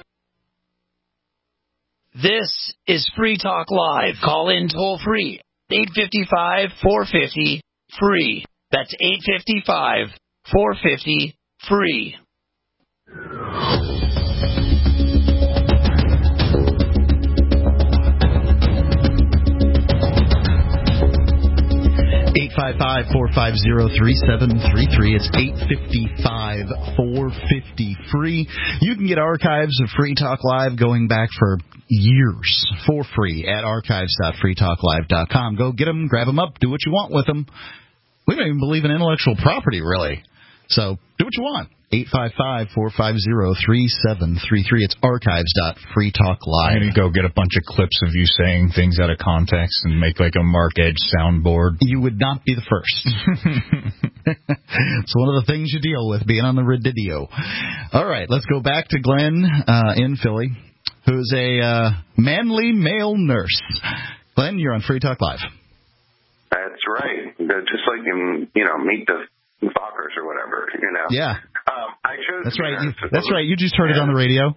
This is Free Talk Live. Call in toll free. eight five five, four five zero, free. That's eight five five, four five zero, free. eight five five, four five zero, three seven three three. It's eight five five, four five zero, free. You can get archives of Free Talk Live going back for years for free at archives dot free talk live dot com. Go get them, grab them up, do what you want with them. We don't even believe in intellectual property, really. So do what you want. eight five five, four five zero, three seven three three. It's archives dot free talk live. I'm going to go get a bunch of clips of you saying things out of context and make like a Mark Edge soundboard. You would not be the first. It's one of the things you deal with, being on the radio. All right, let's go back to Glenn uh, in Philly, who's a uh, manly male nurse. Glenn, you're on Free Talk Live. That's right. Just like you, you know, meet the Fockers or whatever, you know. Yeah. Um, I chose. That's right. You, that's right. You just heard it on the radio.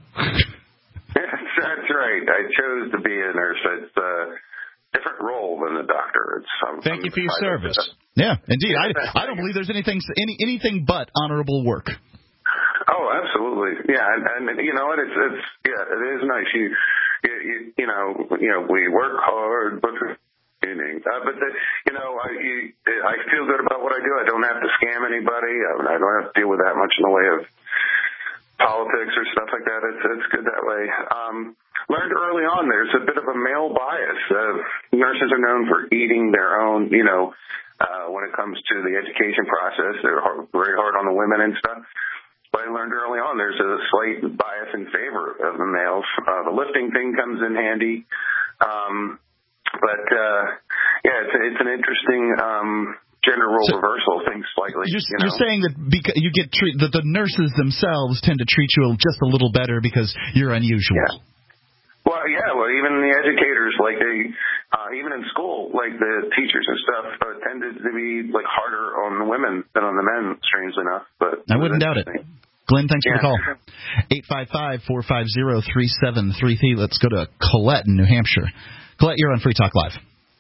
That's, that's right. I chose to be a nurse. It's a different role than the doctor. It's. Um, Thank you for your service. Yeah, indeed. I, I don't believe there's anything any anything but honorable work. Oh, absolutely. Yeah, and, and you know what? It's it's yeah, it is nice. You you you, you know you know we work hard, but. Uh, but, the, you know, I, you, I feel good about what I do. I don't have to scam anybody. I, I don't have to deal with that much in the way of politics or stuff like that. It's, it's good that way. Um, learned early on there's a bit of a male bias. Uh, nurses are known for eating their own, you know, uh, when it comes to the education process. They're hard, very hard on the women and stuff. But I learned early on there's a slight bias in favor of the males. Uh, the lifting thing comes in handy. Um, But, uh, yeah, it's, it's an interesting um, gender role so reversal thing slightly. You're, you know? you're saying that because you get treat, that the nurses themselves tend to treat you just a little better because you're unusual. Yeah. Well, yeah, well, even the educators, like they, uh, even in school, like the teachers and stuff, uh, tended to be like harder on the women than on the men, strangely enough. But I wouldn't doubt it. Glenn, thanks yeah. for the call. eight five five, four five zero, three seven three three. Let's go to Colette in New Hampshire. Colette, you're on Free Talk Live.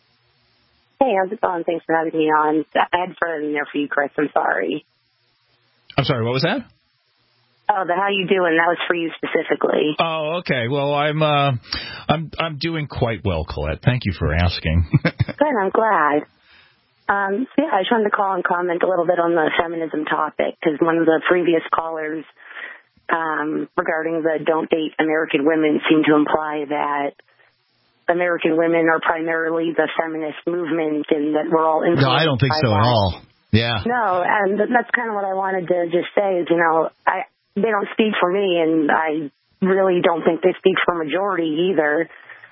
Hey, how's it going? Thanks for having me on. I had Fred in there for you, Chris. I'm sorry. I'm sorry, what was that? Oh, the how you doing? That was for you specifically. Oh, okay. Well, I'm uh, I'm I'm doing quite well, Colette. Thank you for asking. Good, I'm glad. Um, so yeah, I just wanted to call and comment a little bit on the feminism topic because one of the previous callers um, regarding the don't date American women seemed to imply that American women are primarily the feminist movement and that we're all influenced. No, I don't think by so that. at all. Yeah. No, and that's kind of what I wanted to just say is, you know, I they don't speak for me, and I really don't think they speak for majority either.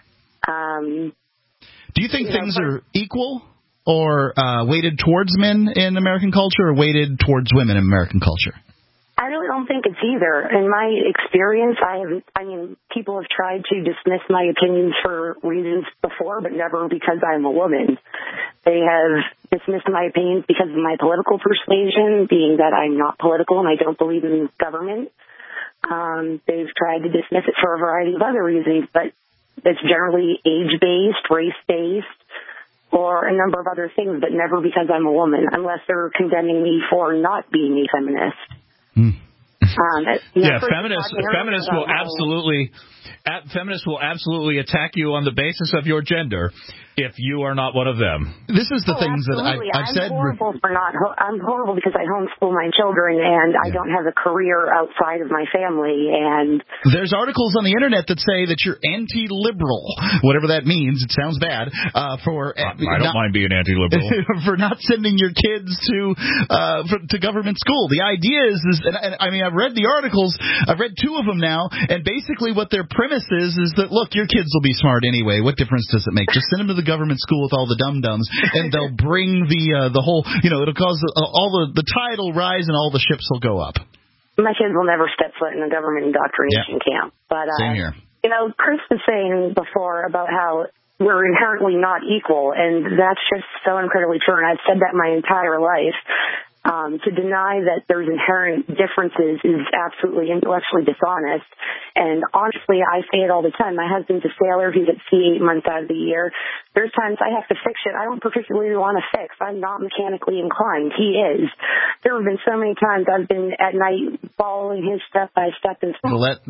Um, Do you think you things know, are equal or uh, weighted towards men in American culture or weighted towards women in American culture? I really don't think it's either. In my experience, I have, I mean, people have tried to dismiss my opinions for reasons before, but never because I'm a woman. They have dismissed my opinions because of my political persuasion, being that I'm not political and I don't believe in government. Um, they've tried to dismiss it for a variety of other reasons, but it's generally age-based, race-based, or a number of other things, but never because I'm a woman, unless they're condemning me for not being a feminist. Mm. Um, you know, yeah, feminists feminists will absolutely at, feminists will absolutely attack you on the basis of your gender if you are not one of them. This is the oh, things absolutely. that I, I've I'm said. Horrible for not. I'm horrible because I homeschool my children and yeah. I don't have a career outside of my family. And there's articles on the internet that say that you're anti-liberal, whatever that means. It sounds bad. Uh, for I, I don't not, mind being anti-liberal for not sending your kids to uh, for, to government school. The idea is, is and, and I mean, I've read the articles. I've read two of them now, and basically what their premise is is that look, your kids will be smart anyway. What difference does it make? Just send them to the government school with all the dum-dums, and they'll bring the uh, the whole, you know, it'll cause the, uh, all the, the tide will rise and all the ships will go up. My kids will never step foot in a government indoctrination yeah. camp. But, uh, Same here. You know, Chris was saying before about how we're inherently not equal, and that's just so incredibly true, and I've said that my entire life. Um, to deny that there's inherent differences is absolutely intellectually dishonest. And honestly, I say it all the time. My husband's a sailor. He's at sea eight months out of the year. There's times I have to fix shit I don't particularly want to fix. I'm not mechanically inclined. He is. There have been so many times I've been at night following his step by step and stuff. Let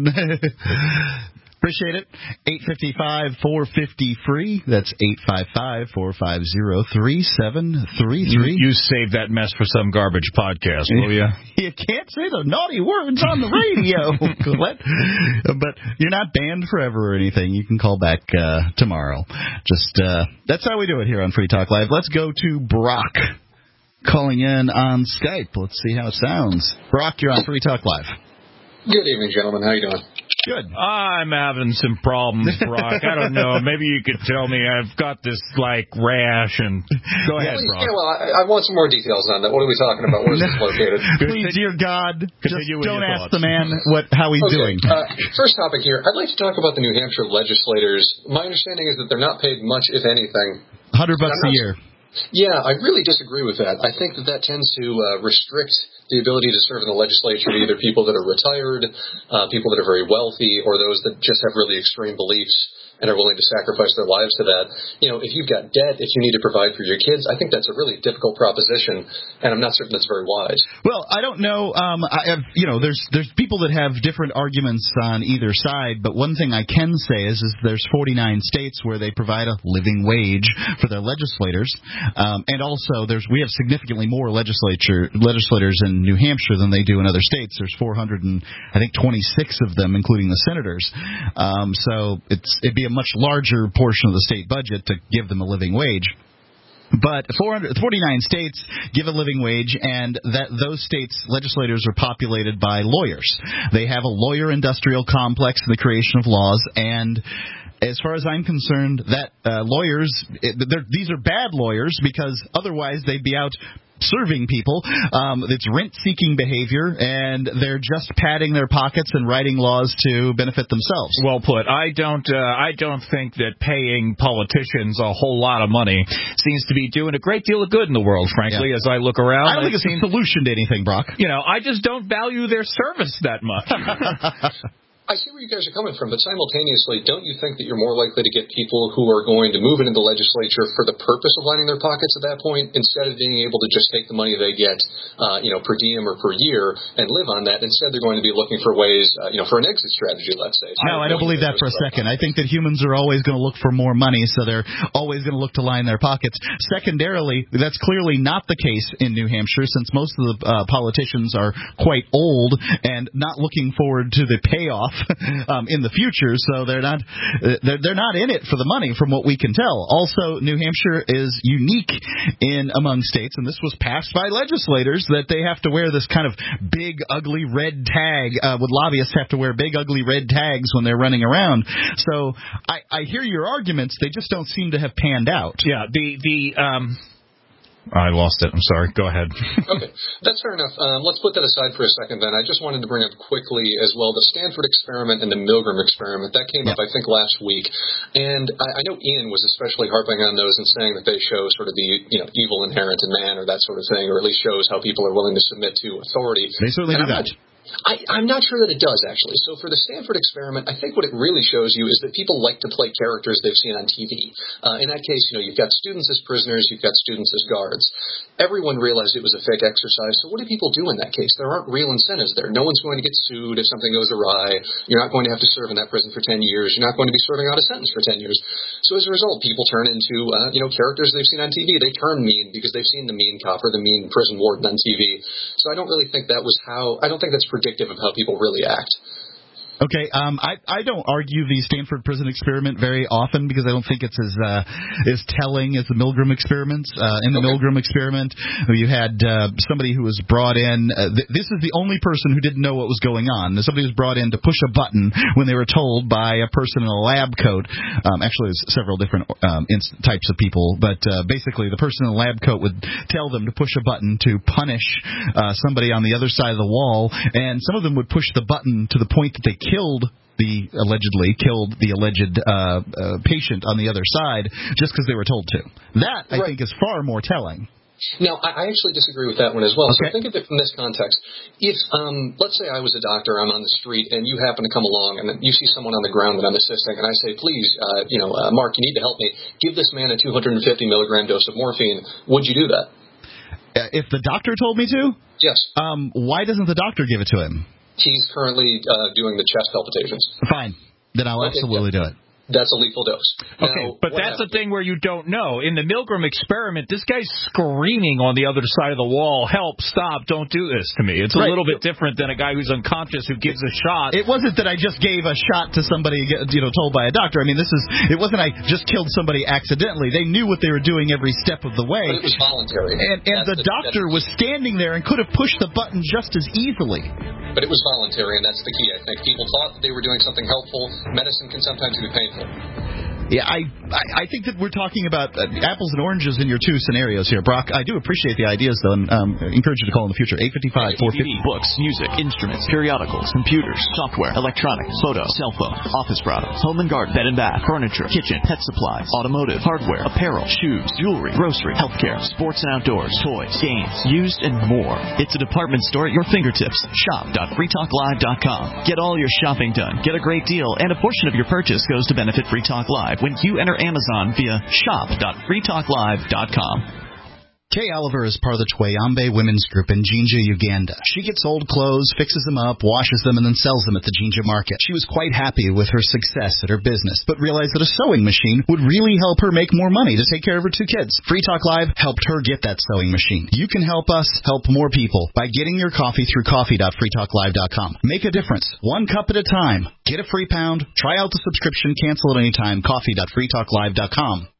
Appreciate it. eight five five, four five zero, free. That's eight five five, four five zero, three seven three three. You, you save that mess for some garbage podcast, will you? You can't say the naughty words on the radio. But you're not banned forever or anything. You can call back uh, tomorrow. Just uh, that's how we do it here on Free Talk Live. Let's go to Brock calling in on Skype. Let's see how it sounds. Brock, you're on Free Talk Live. Good evening, gentlemen. How you doing? Good. I'm having some problems, Brock. I don't know. Maybe you could tell me. I've got this, like, rash, and go ahead, well, Brock. Yeah, well, I, I want some more details on that. What are we talking about? Where is this located? Please, dear God, Continue just don't ask thoughts. the man what how he's okay. doing. Uh, first topic here. I'd like to talk about the New Hampshire legislators. My understanding is that they're not paid much, if anything. one hundred bucks a year. Yeah, I really disagree with that. I think that that tends to uh, restrict the ability to serve in the legislature to either people that are retired, uh, people that are very wealthy, or those that just have really extreme beliefs and are willing to sacrifice their lives to that. You know, if you've got debt, if you need to provide for your kids, I think that's a really difficult proposition, and I'm not certain that's very wise. Well, I don't know. Um, I have, you know, there's there's people that have different arguments on either side, but one thing I can say is, is there's forty-nine states where they provide a living wage for their legislators, um, and also there's we have significantly more legislature legislators in New Hampshire than they do in other states. There's four hundred and I think twenty-six of them, including the senators. Um, so it's it'd be a much larger portion of the state budget to give them a living wage. But four hundred, forty-nine states give a living wage, and that those states' legislators are populated by lawyers. They have a lawyer industrial complex in the creation of laws, and as far as I'm concerned, that uh, lawyers, it, these are bad lawyers because otherwise they'd be out serving people. Um, it's rent-seeking behavior, and they're just padding their pockets and writing laws to benefit themselves. Well put. I don't. Uh, I don't think that paying politicians a whole lot of money seems to be doing a great deal of good in the world. Frankly, yeah. As I look around, I don't think it's a solution to anything, Brock. You know, I just don't value their service that much. I see where you guys are coming from, but simultaneously, don't you think that you're more likely to get people who are going to move into the legislature for the purpose of lining their pockets at that point, instead of being able to just take the money they get, uh, you know, per diem or per year and live on that? Instead, they're going to be looking for ways, uh, you know, for an exit strategy, let's say. So no, I don't believe that for a second. I think that humans are always going to look for more money, so they're always going to look to line their pockets. Secondarily, that's clearly not the case in New Hampshire, since most of the uh, politicians are quite old and not looking forward to the payoff um, in the future, so they're not they're, they're not in it for the money, from what we can tell. Also, New Hampshire is unique in among states, and this was passed by legislators, that they have to wear this kind of big, ugly red tag. Uh, would lobbyists have to wear big, ugly red tags when they're running around? So I, I hear your arguments. They just don't seem to have panned out. Yeah, the the um. I lost it. I'm sorry. Go ahead. Okay, that's fair enough. Um, let's put that aside for a second then. I just wanted to bring up quickly as well the Stanford experiment and the Milgram experiment. That came yeah. up, I think, last week. And I, I know Ian was especially harping on those and saying that they show sort of the you know evil inherent in man or that sort of thing, or at least shows how people are willing to submit to authority. They certainly and do I'm that. Not, I, I'm not sure that it does, actually. So for the Stanford experiment, I think what it really shows you is that people like to play characters they've seen on T V. Uh, in that case, you know, you've got students as prisoners, you've got students as guards. Everyone realized it was a fake exercise, so what do people do in that case? There aren't real incentives there. No one's going to get sued if something goes awry. You're not going to have to serve in that prison for ten years. You're not going to be serving out a sentence for ten years. So as a result, people turn into, uh, you know, characters they've seen on T V. They turn mean because they've seen the mean cop or the mean prison warden on T V. So I don't really think that was how, I don't think that's predictive of how people really act. Okay, um, I, I don't argue the Stanford prison experiment very often because I don't think it's as uh, as telling as the Milgram experiments. Uh, in the okay. Milgram experiment, you had uh, somebody who was brought in. Uh, th- this is the only person who didn't know what was going on. Somebody was brought in to push a button when they were told by a person in a lab coat. Um, actually, there's several different um, inst- types of people, but uh, basically the person in the lab coat would tell them to push a button to punish uh, somebody on the other side of the wall, and some of them would push the button to the point that they killed the allegedly killed the alleged uh, uh, patient on the other side just because they were told to. That, I right. think, is far more telling. Now, I actually disagree with that one as well. Okay. So think of it from this context. If, um, let's say I was a doctor, I'm on the street, and you happen to come along, and you see someone on the ground that I'm assisting, and I say, please, uh, you know, uh, Mark, you need to help me. Give this man a two hundred fifty milligram dose of morphine. Would you do that? Uh, if the doctor told me to? Yes. Um, why doesn't the doctor give it to him? He's currently uh, doing the chest palpitations. Fine. Then I'll okay, absolutely yeah. do it. That's a lethal dose. Okay, now, but that's happened? the thing where you don't know. In the Milgram experiment, this guy's screaming on the other side of the wall, help, stop, don't do this to me. It's a right. little bit different than a guy who's unconscious who gives a shot. It wasn't that I just gave a shot to somebody, you know, told by a doctor. I mean, this is, it wasn't I just killed somebody accidentally. They knew what they were doing every step of the way. But it was voluntary. And, and the, the doctor was standing there and could have pushed the button just as easily. But it was voluntary, and that's the key, I think. People thought that they were doing something helpful. Medicine can sometimes be painful. Yeah, I, I I think that we're talking about uh, apples and oranges in your two scenarios here, Brock. I do appreciate the ideas, though, and um, encourage you to call in the future. eight five five, four five zero Books, music, instruments, periodicals, computers, software, electronics, photo, cell phone, office products, home and garden, bed and bath, furniture, kitchen, pet supplies, automotive, hardware, apparel, shoes, jewelry, grocery, healthcare, sports and outdoors, toys, games, used, and more. It's a department store at your fingertips. shop dot free talk live dot com. Get all your shopping done. Get a great deal, and a portion of your purchase goes to benefit Free Talk Live when you enter Amazon via shop dot free talk live dot com. Kay Oliver is part of the Twayambe Women's Group in Jinja, Uganda. She gets old clothes, fixes them up, washes them, and then sells them at the Jinja market. She was quite happy with her success at her business, but realized that a sewing machine would really help her make more money to take care of her two kids. Free Talk Live helped her get that sewing machine. You can help us help more people by getting your coffee through coffee dot free talk live dot com. Make a difference, one cup at a time. Get a free pound, try out the subscription, cancel at any time, coffee dot free talk live dot com.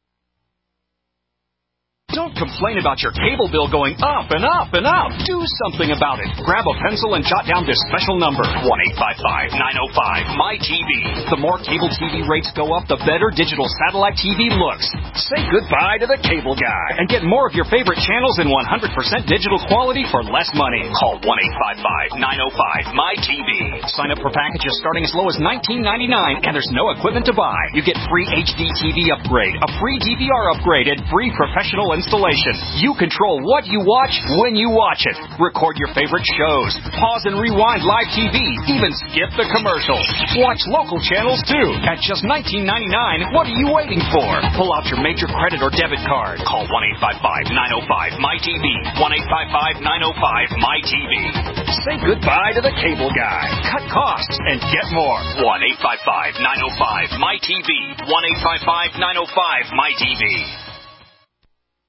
Don't complain about your cable bill going up and up and up. Do something about it. Grab a pencil and jot down this special number, one eight five five, nine oh five, M Y T V. The more cable T V rates go up, the better digital satellite T V looks. Say goodbye to the cable guy and get more of your favorite channels in one hundred percent digital quality for less money. Call one eight five five, nine oh five, M Y T V. Sign up for packages starting as low as nineteen ninety-nine, and there's no equipment to buy. You get free H D T V upgrade, a free D V R upgrade, and free professional installation. You control what you watch when you watch it. Record your favorite shows. Pause and rewind live T V. Even skip the commercials. Watch local channels too. At just nineteen ninety-nine, what are you waiting for? Pull out your major credit or debit card. Call one eight five five, nine oh five, M Y T V. one eight five five, nine oh five, M Y T V. Say goodbye to the cable guy. Cut costs and get more. one eight five five, nine oh five, M Y T V. one eight five five, nine oh five, M Y T V.